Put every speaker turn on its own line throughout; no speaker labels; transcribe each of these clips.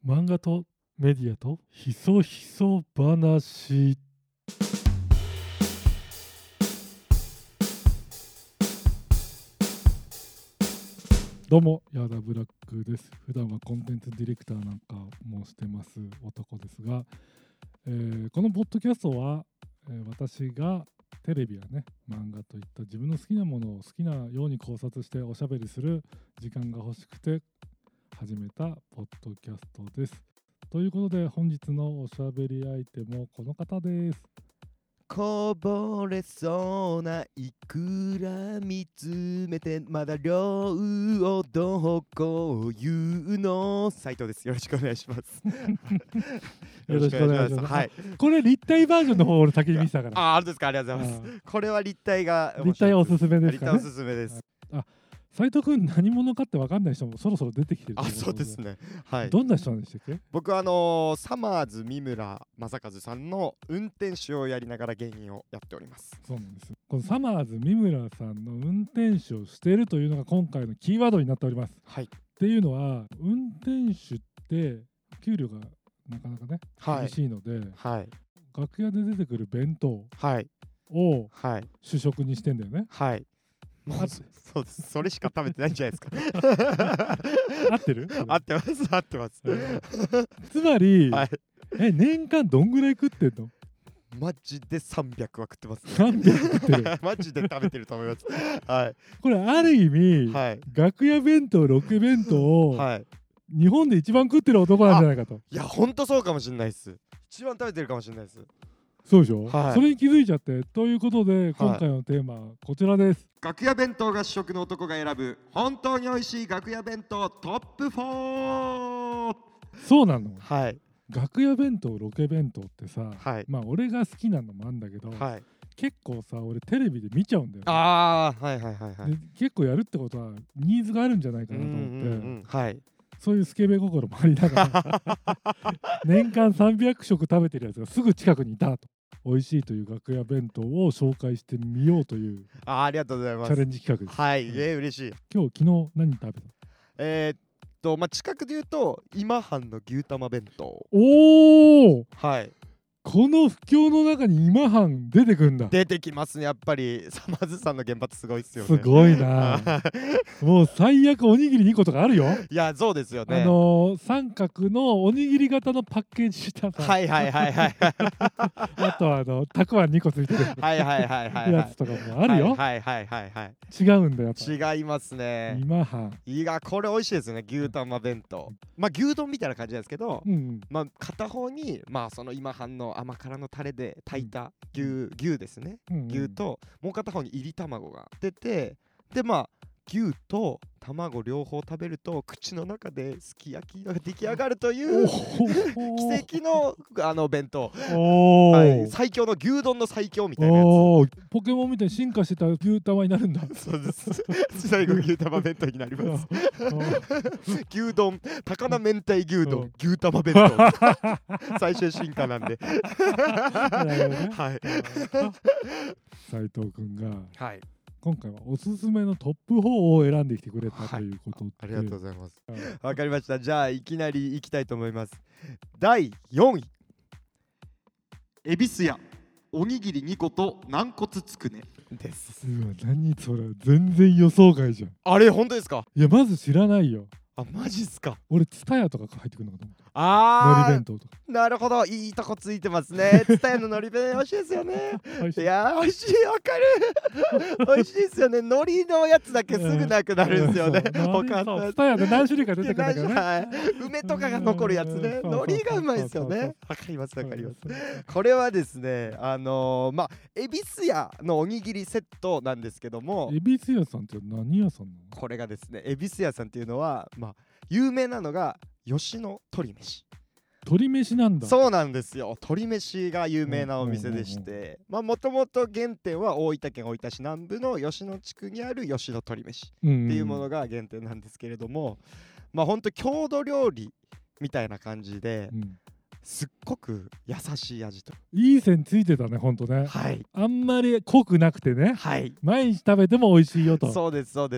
漫画とメディアとひそひそ話。どうもヤダブラックです。普段はコンテンツディレクターなんかもしてます男ですが、このポッドキャストは、私がテレビやね漫画といった自分の好きなものを好きなように考察しておしゃべりする時間が欲しくて始めたポッドキャストです。ということで本日のおしゃべり相手もこの方です。
こぼれそうないくら見つめてまだ量をどこ言うの斉藤です。よろしくお願いします
よろしくお願いします。
はい、
これ立体バージョンの方俺先に見てたから。
ありがとうございます。これは立体が
立体おすすめですかね。
立体おすすめです。
斉藤君何者かって分かんない人もそろそろ出てきてる。
そうですね。はい。
どんな人なんでしたっけ？
僕はサマーズ三村正和さんの運転手をやりながら芸人をやっております。
そうなんです。このサマーズ三村さんの運転手をしているというのが今回のキーワードになっております。
はい。
っていうのは運転手って給料がなかなかね、厳しいので、
はい、
楽屋で出てくる弁当を主食にしてんだよね。
はい。そうです。それしか食べてないんじゃないですか。
合ってる？
合ってます。合ってます。
つまり、
はい、
年間どんぐらい食ってんの？
マジで300は食ってます、ね。
300食ってる。
マジで食べてると思います。はい。
これある意味、楽屋弁当、ロケ弁当を、日本で一番食ってる男なんじゃないかと。
いや、ほんとそうかもしれないです。一番食べてるかもしれないです。
そうでしょ、それに気づいちゃって。ということで今回のテーマはこちらです。
楽屋弁当が主食の男が選ぶ本当に美味しい楽屋弁当トップ4。
そうなの。
はい。
楽屋弁当ロケ弁当ってさ、まあ俺が好きなのもあんだけど、結構さ俺テレビで見ちゃうんだよね。で結構やるってことはニーズがあるんじゃないかなと思って、そういうスケベ心もありながら年間300食食べてるやつがすぐ近くにいたと。美味しいという楽屋弁当を紹介してみようという
ありがとうございます。
チャレンジ企画です。
はい、嬉しい。
昨日何食べた？
まあ、近くで言うと今半の牛玉弁当。
おお。
はい。
この不況の中に今半出てくんだ。
出てきますね。やっぱりサマーズさんの原発すごいっすよね。
すごいな。もう最悪おにぎり2個とかあるよ。
いや、そうですよね。
三角のおにぎり型のパッケージしたさ。あとたくあん2個ついてるやつとかもあるよ。違うんだよ。
違いますね。
今半。
いや、これ美味しいですね。牛玉弁当。まあ牛丼みたいな感じなんですけど、まあ片方にまあその今半の甘辛のタレで炊いた牛ですね。牛ともう片方に入り卵が出て、でまあ牛と卵両方食べると口の中ですき焼きが出来上がるという奇跡の弁当。最強の牛丼の最強みたいなやつ。
ポケモンみたいに進化してた牛玉になるんだ。
そうです。最後牛玉弁当になります。牛丼、高菜明太牛丼、牛玉弁当。最終進化なんで。
斉藤くんが今回はおすすめのトップ4を選んできてくれたということで、
ありがとうございます。わかりました。じゃあいきなりいきたいと思います。第4位、恵比寿屋おにぎり2個と軟骨つくねです。
何それ、全然予想外じゃん。
あれ本当ですか？
いやまず知らないよ。
マジっすか？
俺ツタヤとか入ってくるのかと思った。海苔弁当とか。
なるほど、いいとこついてますね。ツタヤの海苔弁美味しいですよね。いや美味しい、わかる。美味しいですよね。海苔のやつだけすぐなくなるんですよね。他の
ツタヤで何種類か出てくるんだけどね。
梅とかが残るやつね。海苔がうまいですよね。わかりますわかります。これはですね、まあ恵比寿屋のおにぎりセットなんですけども。
恵比寿屋さんって何屋さんなの？
これがですね、恵比寿屋さんっていうのはまあ有名なのが吉野鶏飯。
鶏飯なんだ。
そうなんですよ。鶏飯が有名なお店でして、まあもともと原点は大分県大分市南部の吉野地区にある吉野鶏飯っていうものが原点なんですけれども、まあほんと郷土料理みたいな感じで、すっごく優しい味と。
いい線ついてたね、ほんとね。あんまり濃くなくてね。毎日食べても美味しいよと。
そうですそうです。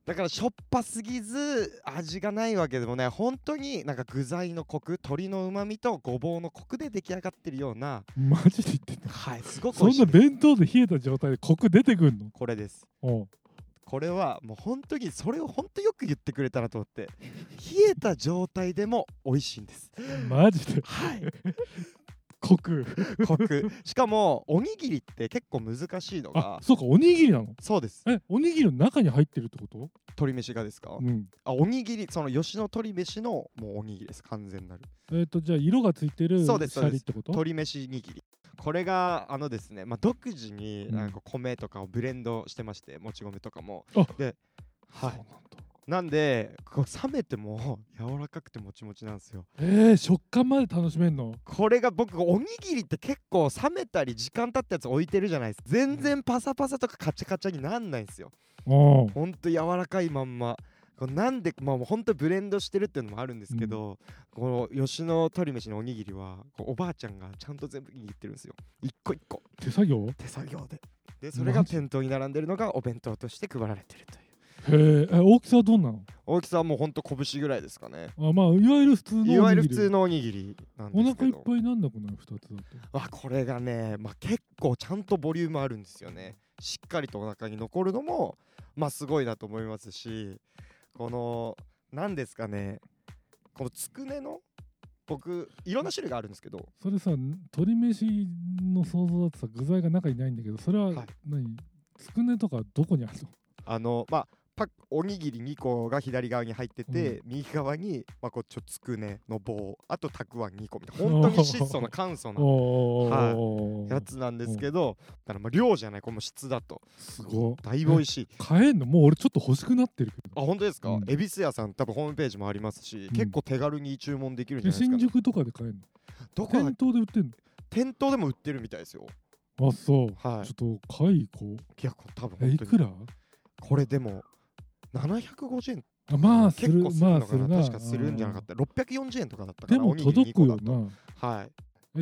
だからしょっぱすぎず味がないわけでもない、本当になんか具材のコク、鶏の旨味とごぼうのコクで出来上がってるような。
マジで言ってた。
はい、すごく
そんな
美味しいです。
弁当で冷えた状態でコク出てくんの？
これです。
おう
これはもう本当にそれを本当よく言ってくれたなと思って、冷えた状態でも美味しいんです。
マジで
はい
コク
コク。しかもおにぎりって結構難しいのが、
あ、そうか、おにぎりなの？
そうです。
おにぎりの中に入ってるってこと？
鶏飯がですか？おにぎり、その吉野鶏飯のもうおにぎりです、完全なる。
じゃあ色がついてるシ
そうです
ャリってこと？
鶏飯握り。これがですね、独自になんか米とかをブレンドしてまして、もち米とかも。で、はい。なんでこう冷めても柔らかくてもちもちなんですよ。
食感まで楽しめんの？
これが僕、おにぎりって結構冷めたり時間経ったやつ置いてるじゃないですか。全然パサパサとかカチャカチャになんないんですよ。ほんと柔らかいまんま。なんでほんとブレンドしてるっていうのもあるんですけど、この吉野鶏飯のおにぎりはおばあちゃんがちゃんと全部握ってるんですよ、一個一個。
手作業
でそれが店頭に並んでるのがお弁当として配られてるという。
大きさはどんなの？
大きさはもうほんと拳ぐらいですかね。
いわゆる普通のおにぎり。
いわゆる普通のおにぎりなんですけど、
お腹いっぱいなんだこの2つだと。
これがね、結構ちゃんとボリュームあるんですよね。しっかりとお腹に残るのもすごいなと思いますし、この何ですかね、このつくねの、僕いろんな種類があるんですけど、
それさ、鶏飯の想像だとさ、具材が中にないんだけど、それは何？つくねとかどこにあるの？
おにぎり2個が左側に入ってて、右側につくねの棒、あとたくあん2個みたいな、本当に質素な簡素なやつなんですけど、だから量じゃない、この質だと
すごい
だいぶ美味しい。
買えんの？もう俺ちょっと欲しくなってるけど。
本当ですか？恵比寿屋さん多分ホームページもありますし、結構手軽に注文できるんじゃないですか。
新宿とかで買えんの？
どこ？
店頭で売ってんの？
店頭でも売ってるみたいですよ。
あ、そう。ちょ
はい。
っと買い行こう。
いや、多分本当に
いくら？
これでも750円。
する。
結構するのかな、確かするんじゃなかった。640円とかだったかな。
でも届くよな。
はい。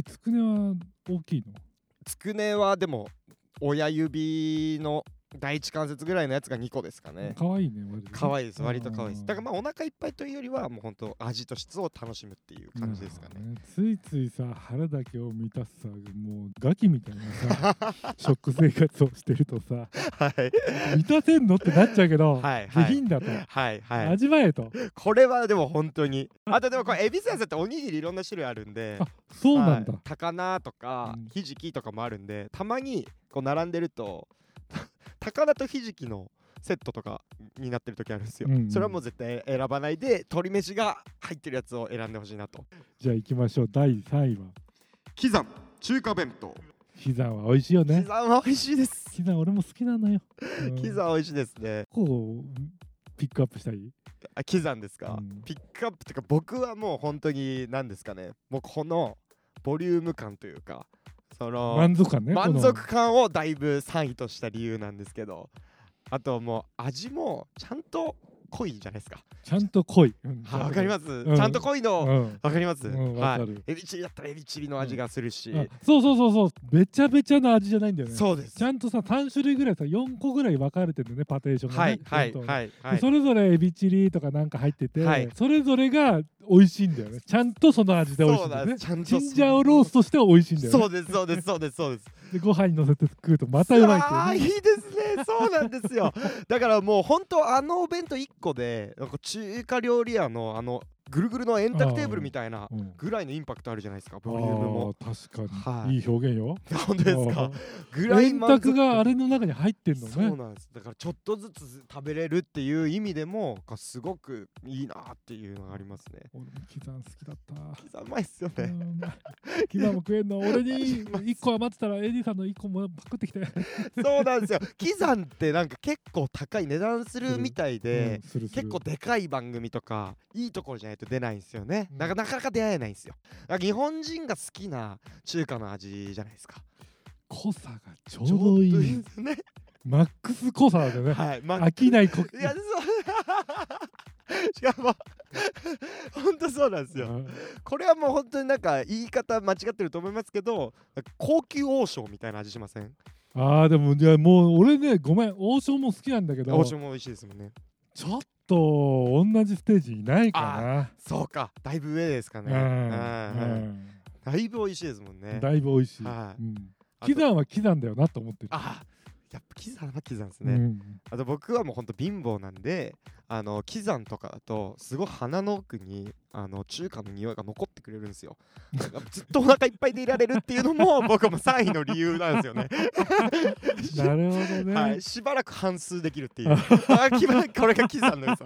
つくねは大きいの？
つくねはでも親指の第一関節ぐらいのやつが2個ですかね。
かわいいね。
かわいいです、割とかわいいです。だからお腹いっぱいというよりはもう本当味と質を楽しむっていう感じですかね。
ついついさ、腹だけを満たすさ、もうガキみたいなさ食生活をしてるとさ、満たせんのってなっちゃうけど、下品だと、味わえと。こ
れはでも本当に。あとでもこれ恵比寿屋さんっておにぎりいろんな種類あるんで、
そうなんだ。
高菜とかひじきとかもあるんで、たまにこう並んでると高菜とひじきのセットとかになってる時あるんですよ。それはもう絶対選ばないで、鶏飯が入ってるやつを選んでほしいなと。
じゃあ行きましょう。第3位は
喜山中華弁当。
喜山は美味しいよね。
喜山は美味しいです。
喜山俺も好きなのよ。
喜山美味しいですね。
こうピックアップしたい？
喜山ですか？ピックアップっていうか、僕はもう本当に何ですかね、もうこのボリューム感というか、その
満足感ね。
満足感をだいぶ3位とした理由なんですけど、あともう味もちゃんと濃いじゃないですか。
ちゃんと濃い。
わかります。ちゃんと濃いのわかります。
はい。
エビチリだったらエビチリの味がするし。
そう。べちゃべちゃな味じゃないんだよね。
そうです。
ちゃんとさ、3種類ぐらいさ、4個ぐらい分かれてるんだよね、パテーションがね。
はい。
それぞれエビチリとかなんか入ってて、それぞれが美味しいんだよね。ちゃんとその味で美味しいんだよね。チンジャオロースとして美味しいんだよね。
そうです。
でご飯に乗せて食うとまたうまいっていうね。
いいですね。そうなんですよ。だからもう本当お弁当1個でなんか中華料理屋のぐるぐるの円卓テーブルみたいなぐらいのインパクトあるじゃないですか、ボリュームも。
確かに、いい表現よ。
本当ですか？ぐらい
円卓があれの中に入ってんのね。
そうなんです。だからちょっとずつ食べれるっていう意味でもすごくいいなっていうのがありますね。
俺も喜山好きだった。
喜山うまいっすよね。
喜山も食えんの。俺に1個余ってたらエディさんの1個もパクってきて。
そうなんですよ。喜山ってなんか結構高い値段するみたいで、結構でかい番組とかいいところじゃないと出ないんですよね。なかなか出会えないんですよ。日本人が好きな中華の味じゃないですか。
濃さがちょうどいいですね。マックス濃さだよね。飽きない濃さ。
いや、しかも本当そうなんですよ。これはもう本当になんか言い方間違ってると思いますけど、高級王将みたいな味しません？
でもいやもう俺ね、ごめん、王将も好きなんだけど、
王将も美味しいですもんね。
ちょっと同じステージいないかな。
そうか、だいぶ上ですかね。だいぶ美味しいですもんね。
だいぶ美味しい。喜山は喜山だよなと思ってる。
やっぱ喜山は喜山ですね。あと僕はもうほんと貧乏なんで、喜山とかだとすごい鼻の奥に中華の匂いが残ってくれるんですよ。ずっとお腹いっぱいでいられるっていうのも僕も3位の理由なんですよね。
なるほどね。
はい、しばらく反芻できるっていう。これが喜山の良さ。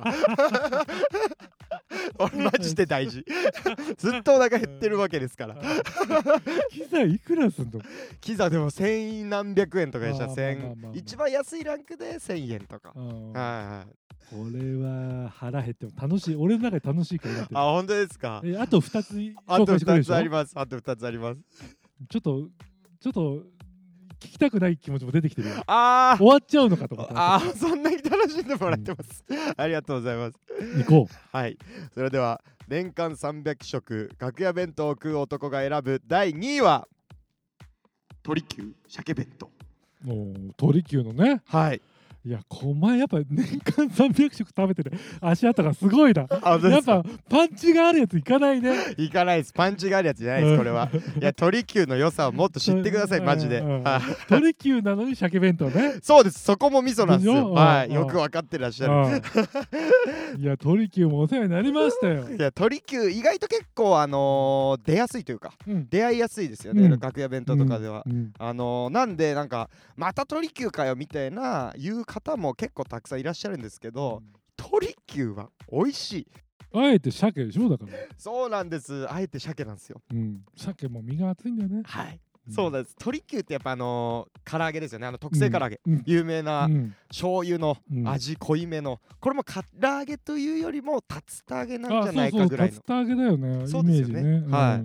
俺マジで大事。ずっとお腹減ってるわけですから。
喜山いくらすんの？
喜山でも1000何百円とかでした。一番安いランクで1000円とか。
これは腹減っても楽しい。俺の中で楽しいからやってる。
本当ですか？
あと2つ
紹介してくれるでしょ？あと2つあります。
ちょっと聞きたくない気持ちも出てきてるよ。終
わ
っちゃうのかとか。
そんなに楽しんでもらってます。ありがとうございます。
行こ
う。はい。それでは年間300食楽屋弁当を食う男が選ぶ第2位は鳥久鮭弁当。
鳥久のね。
はい。
いや、お前やっぱ年間300食食べてて足跡がすごいな。やっぱパンチがあるやついかないね。
いかないです。パンチがあるやつじゃないです、これは。いや、鳥久の良さをもっと知ってください、マジで。
鳥久なのに鮭弁当ね。
そうです、そこも味噌なんですよ。はい、よく分かってらっしゃる。
いや、鳥久もお世話になりましたよ。
いや、鳥久意外と結構出やすいというか、出会いやすいですよね、楽屋弁当とかでは。なんでなんかまた鳥久かよみたいな言う方も結構たくさんいらっしゃるんですけど、鳥久は美味しい。
あえて鮭でしょ、だから。
そうなんです、あえて鮭なんですよ。
鮭も身が厚いんだよね。
はい、そうです。鳥久ってやっぱ唐揚げですよね。特製唐揚げ、有名な醤油の味濃いめの、これも唐揚げというよりも竜田揚げなんじゃないかぐらいの。
竜田揚げだよね。
そうですよね。はい。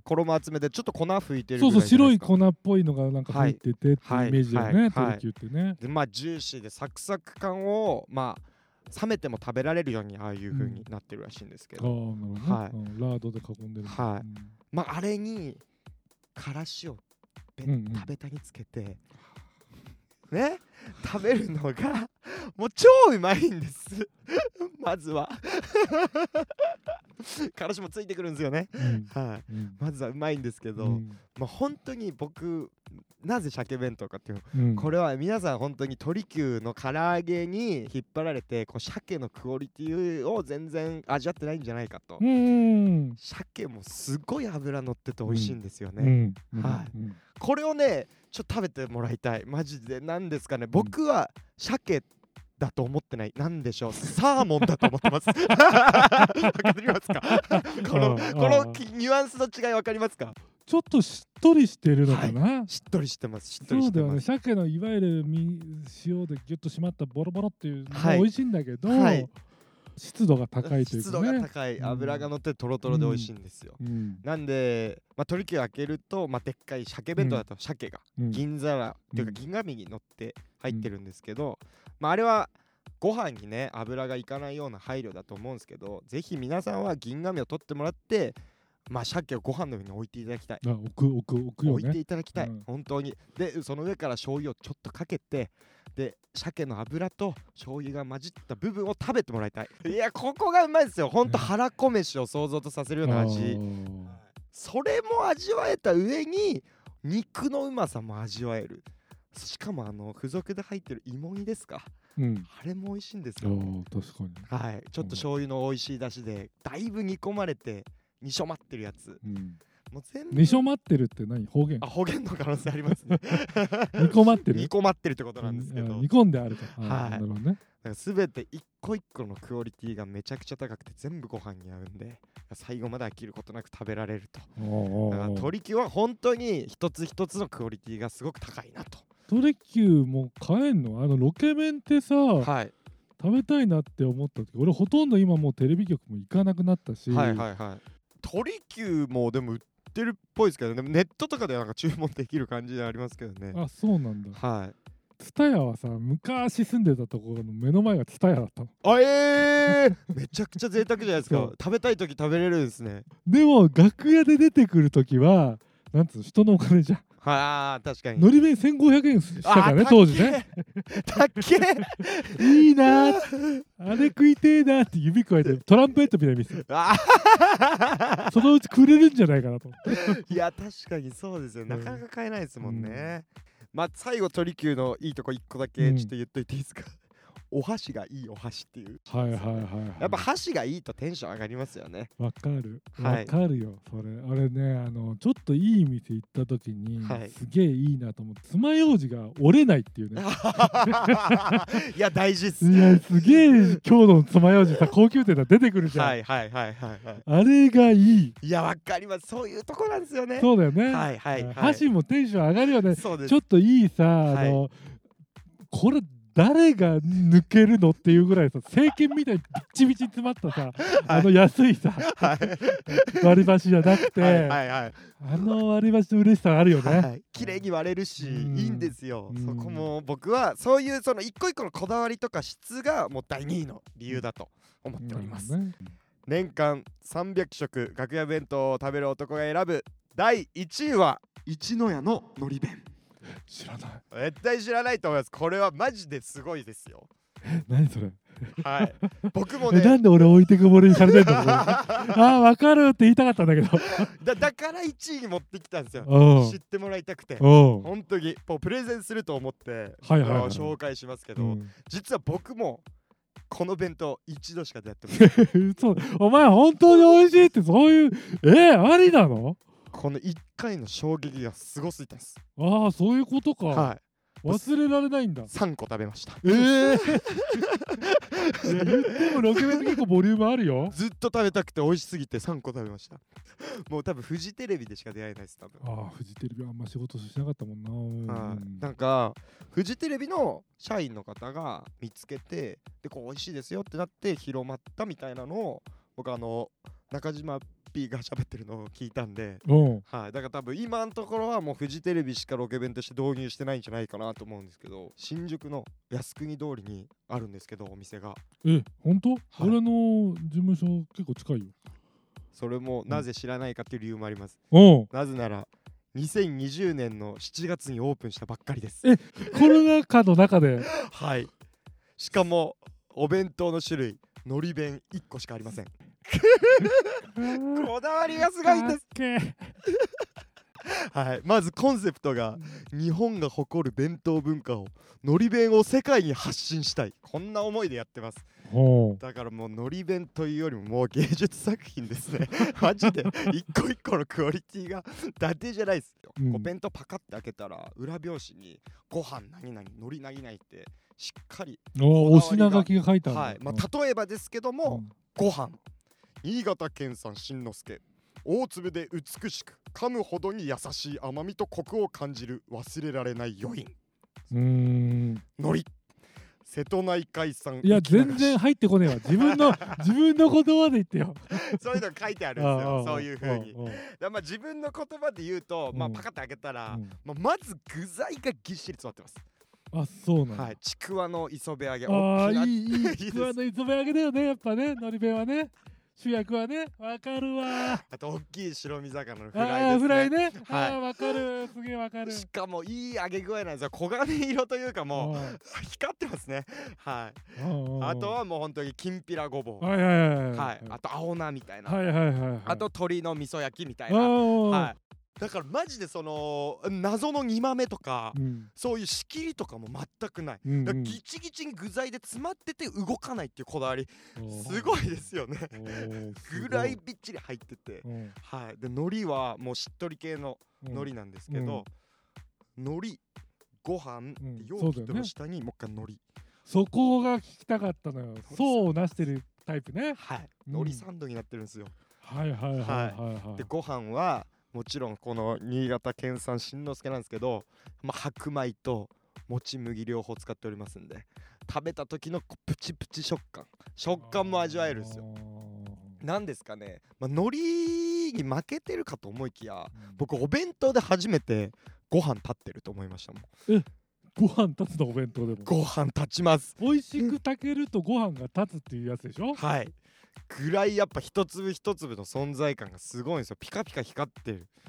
衣厚めでちょっと粉吹いてるぐらい。
そう白い粉っぽいのがなんか入っててっていうイメージだよね、鳥久ってね。
でジューシーでサクサク感を冷めても食べられるようにああいう風になってるらしいんですけど、
ラードで囲んでる。
あれにからしを食べたにつけてね、食べるのがもう超うまいんですまずはからしもついてくるんですよね。まずはうまいんですけど、本当に僕なぜ鮭弁当かっていう、これは皆さん本当に鳥久の唐揚げに引っ張られて鮭のクオリティを全然味わってないんじゃないかと。鮭もすごい脂乗ってて美味しいんですよね。これをねちょっと食べてもらいたい。マジで。なんですかね、僕は鮭だと思ってない。なんでしょう、サーモンだと思ってますわかりますかこのニュアンスの違いわかりますか？
ちょっとしっとりしてるのかな。
しっとりしてます。
そうだよね。鮭のいわゆる塩でギュッと締まったボロボロっていうのも美味しいんだけど、湿度が高いというかね。湿度が高い、油が乗ってトロトロで美味しいんですよ。なんで鳥久開けるとでっかい鮭弁当だと鮭が銀皿っていうか銀紙に乗って入ってるんですけど、あれはご飯にね油がいかないような配慮だと思うんですけど、ぜひ皆さんは銀紙を取ってもらって鮭をご飯の上に置いていただきたい。置いていただきたい、本当に。でその上から醤油をちょっとかけて、で鮭の油と醤油が混じった部分を食べてもらいたい。いや、ここがうまいですよ。ほんと腹こ飯を想像とさせるような味。それも味わえた上に肉のうまさも味わえる。しかも付属で入ってる芋煮ですか、あれも美味しいんですよ。 確かに。
はい、ちょっと醤油の美味しい出汁でだいぶ煮込まれて煮しょまってるやつ。もう全部
煮しょまってるって何？方言？
方言の可能性ありますね。
煮込まってる？
煮込まってるってことなんですけど、
煮込んであるか。
なるほどね。全て一個一個のクオリティがめちゃくちゃ高くて全部ご飯に合うんで、最後まで飽きることなく食べられると。だから鳥久は本当に一つ一つのクオリティがすごく高いなと。
鳥久も買えんの？ロケ弁ってさ、食べたいなって思った時、俺ほとんど今もうテレビ局も行かなくなったし。鳥久もでも売ってるっぽいですけどね、ネットとかでなんか注文できる感じでありますけどね。 そうなんだ。ツタヤはさ、昔住んでたところの目の前がツタヤだったの。
めちゃくちゃ贅沢じゃないですか。食べたい時食べれるんですね。
でも楽屋で出てくる時はなんつうの、人のお金じゃん。
はあ、確かに。
のり弁1500円したからね、当時ね。
たっけ
いいなー、あれ食いてえなーって指くわえてトランペットみたいに見せて、そのうちくれるんじゃないかなと。
いや、確かにそうですよ。なかなか買えないですもんね。まあ最後鳥久のいいとこ1個だけちょっと言っといていいですか。お箸がいいお箸っていう。
はいはいはい、
やっぱ箸がいいとテンション上がりますよね。
わかるわかるよ、それ。俺ね、ちょっといい店行った時に、すげえいいなと思って、爪楊枝が折れないっていうね。
いや大事っす。
いやすげえ強度の爪楊枝さ、高級店で出てくるじゃん。
はいはいはいはい。
あれがいい。
いやわかります。そういうとこなんですよね。
そうだよね。
はいはいはい。
箸もテンション上がるよね。
そうです。
ちょっといいさ、これ誰が抜けるのっていうぐらいさ、政権みたいにビッチビチに詰まったさ、安いさ、割り箸じゃなくて、割り箸の嬉しさあるよね。
綺麗に割れるし、いいんですよ。そこも僕はそういうその一個一個のこだわりとか質がもう第2位の理由だと思っております。年間300食楽屋弁当を食べる男が選ぶ第1位は一の屋ののり弁。
知らない。
絶対知らないと思います。これはマジですごいですよ。
何それ。
はい。僕もね。
なんで俺置いてくぼりにされてんの。分かるって言いたかったんだけど。
だから1位に持ってきたんですよ。知ってもらいたくて。本当にもうプレゼンすると思って紹介しますけど、実は僕もこの弁当一度しか出会ってない。
そう、お前本当に美味しいってそういうありなの？
この1回の衝撃がすごすぎたんです。
ああ、そういうことか。
はい。
忘れられないんだ。
3個食べました。
言ってもロケ弁って結構ボリュームあるよ。
ずっと食べたくて美味しすぎて3個食べました。もう多分フジテレビでしか出会えないです多分。
ああ、フジテレビあんま仕事しなかったもんな。
なんかフジテレビの社員の方が見つけて、でこう美味しいですよってなって広まったみたいなのを僕中島Pが喋ってるのを聞いたんで、はい、だから多分今のところはもうフジテレビしかロケ弁として導入してないんじゃないかなと思うんですけど、新宿の靖国通りにあるんですけどお店が。
本当？俺の事務所結構近いよ。
それもなぜ知らないかっていう理由もあります。なぜなら2020年の7月にオープンしたばっかりです。
コロナ禍の中で。
はい。しかもお弁当の種類のり弁1個しかありません。こだわりがすごいんです。はい、まずコンセプトが日本が誇る弁当文化をのり弁を世界に発信したい、こんな思いでやってます。だからもうのり弁というよりももう芸術作品ですね。マジで一個一個のクオリティが伊達じゃないですよ。お弁当パカって開けたら裏表紙にご飯何々のり何々ってしっかり
お品書きが書いてある。
はい、例えばですけども、ご飯新潟県産新之助、大粒で美しく噛むほどに優しい甘みとコクを感じる忘れられない余韻。のり瀬戸内海産。
いや全然入ってこねえわ。自分の言葉で言ってよ。
そういうの書いてあるんですよ。そういう風に。自分の言葉で言うと、パカッと開けたら、まず具材がぎっしり詰まってます。
あ、そうなんだ。
はい、ちくわの磯辺揚げ。
いいちくわの磯辺揚げだよね、やっぱね、のり弁はね。主役はね、わかるわ。
あと大きい白身魚のフライですね。
フライね。わかる、すげえわかる。
しかもいい揚げ具合なんですよ。黄金色というかもう光ってますね。はい。あとはもう本当にきんぴらごぼう。はい。あと青菜みたいな。あと鶏の味噌焼きみたいな。はい。だからマジでその謎の煮豆とか、そういう仕切りとかも全くない。ギチギチに具材で詰まってて動かないっていうこだわり、すごいですよね。ぐらいびっちり入ってて、はい。で海苔はもうしっとり系の海苔なんですけど、海苔ご飯容器の下にもう一回海苔。
そこが聞きたかったのよ。層をなしてるタイプね。
はい。海苔サンドになってるんですよ。
はい。
でご飯はもちろんこの新潟県産新之助なんですけど、白米ともち麦両方使っておりますんで、食べた時のプチプチ食感も味わえるんですよ。なんですかね、海苔に負けてるかと思いきや、僕お弁当で初めてご飯立ってると思いましたもん。
ご飯立つの？お弁当でも
ご飯立ちます。
美味しく炊けるとご飯が立つっていうやつでしょ。
はい。ぐらいやっぱ一粒一粒の存在感がすごいんですよ。ピカピカ光ってる。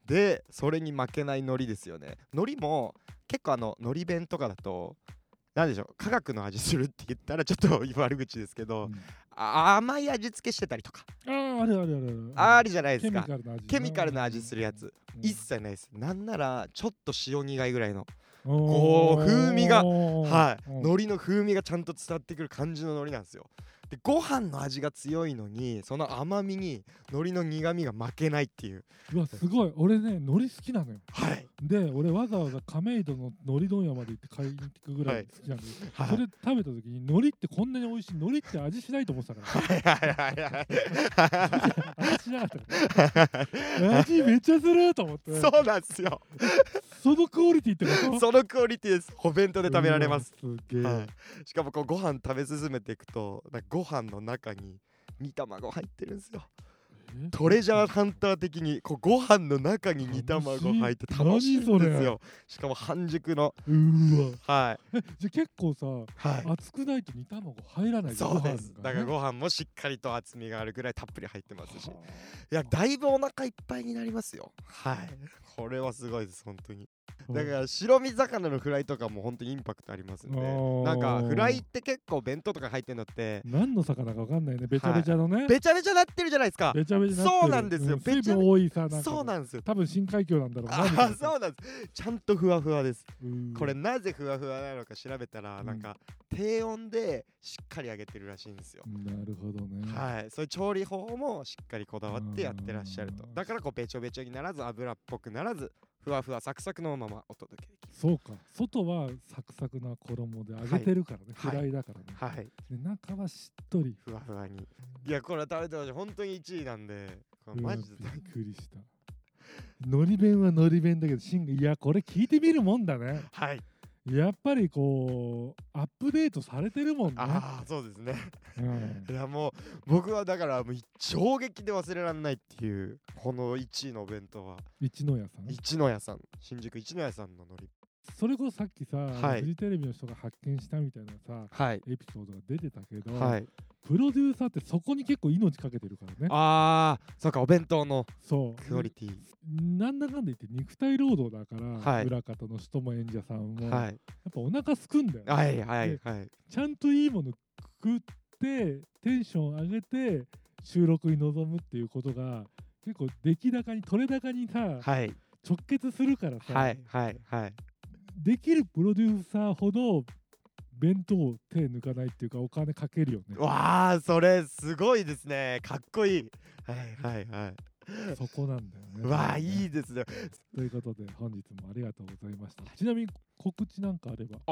でそれに負けない海苔ですよね。海苔も結構海苔弁とかだとなんでしょう、科学の味するって言ったらちょっと悪口ですけど、甘い味付けしてたりとか、
あるあるある
あるじゃないですか。
ケミカル
な味するやつ、一切ないです。なんならちょっと塩苦いぐらいのこう風味が、海苔の風味がちゃんと伝わってくる感じの海苔なんですよ。でご飯の味が強いのにその甘みに海苔の苦みが負けないっていう。
うわすごい。俺ね海苔好きなのよ。
はい。
で俺わざわざ亀戸の海苔問屋まで行って買いに行くぐらい好きなんだけど、それ食べた時に海苔ってこんなに美味しい、海苔って味しないと思ってたから味しなかった味めっちゃすると思って。
そうなんですよ。
そのクオリティってこと？
そのクオリティです。お弁当で食べられます。
すげえ。
しかもこうご飯食べ進めていくとご飯の中に煮卵入ってるんですよ。トレジャーハンター的にこうご飯の中に煮卵入って楽しいんですよ。しかも半熟の。はい。
じゃ結構さ、熱くないと煮卵入らない。
そうです。だからご飯もしっかりと厚みがあるぐらいたっぷり入ってますし、いやだいぶお腹いっぱいになりますよ。はい。これはすごいです本当に。だから白身魚のフライとかも本当にインパクトありますんで、なんかフライって結構弁当とか入ってるのって
何の魚か分かんないね。べちゃべちゃのね、
べちゃべちゃなってるじゃないですか。
べちゃべちゃなってる。
そうなんですよ。
水分多いさ、
そうなんですよ。
多分深海魚なんだろう
な。そうなんです。ちゃんとふわふわです。これなぜふわふわなのか調べたら、なんか低温でしっかり揚げてるらしいんですよ。
なるほどね。
はい。そういう調理法もしっかりこだわってやってらっしゃると。だからこうべちょべちょにならず油っぽくならずふわふわサクサクのままお届けできる。
そうか。外はサクサクな衣で揚げてるからね。フライだからね。
はい。
で中はしっとり
ふわふわに。いやこれ食べてほしい。本当に1位なんで。マジで
びっくりした。海苔弁は海苔弁だけど、いやこれ聞いてみるもんだね。
はい。
やっぱりこうアップデートされてるもんね。
ああそうですね。いやもう僕はだからもう衝撃で忘れられないっていうこの1位のお弁当は
一の屋さん。
一の屋さん、新宿一の屋さんの海苔。
それこそさっきさ、フジテレビの人が発見したみたいなさ、エピソードが出てたけど、プロデューサーってそこに結構命かけてるからね。
ああそうか、お弁当のクオリティ。
なんだかんだ言って肉体労働だから、裏方の人も演者さんも、やっぱお腹すくんだよね。ちゃんといいもの食ってテンション上げて収録に臨むっていうことが結構出来高に取れ高にさ、直結するからさ、できるプロデューサーほど弁当を手抜かないっていうかお金かけるよね。
わあそれすごいですね。かっこいい。
そこなんだよね。
わあいいですね。
ということで本日もありがとうございました。ちなみに告知なんかあれば。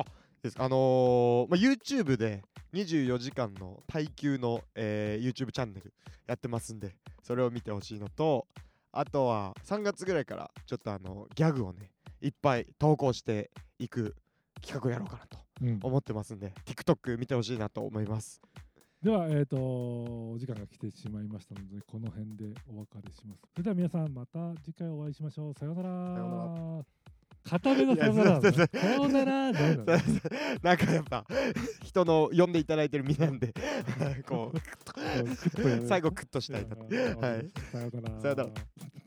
YouTube で24時間の耐久の、YouTube チャンネルやってますんで、それを見てほしいのと、あとは3月ぐらいからちょっとギャグをねいっぱい投稿していく企画をやろうかなと思ってますんで、TikTok 見てほしいなと思います。
では、お時間が来てしまいましたのでこの辺でお別れします。それでは皆さんまた次回お会いしましょう。さようなら。さようなら。固めのさようなら。さようなら。
なんかやっぱ人の呼んでいただいてる身なんでこう最後クッとしたいな。さようなら。さようなら。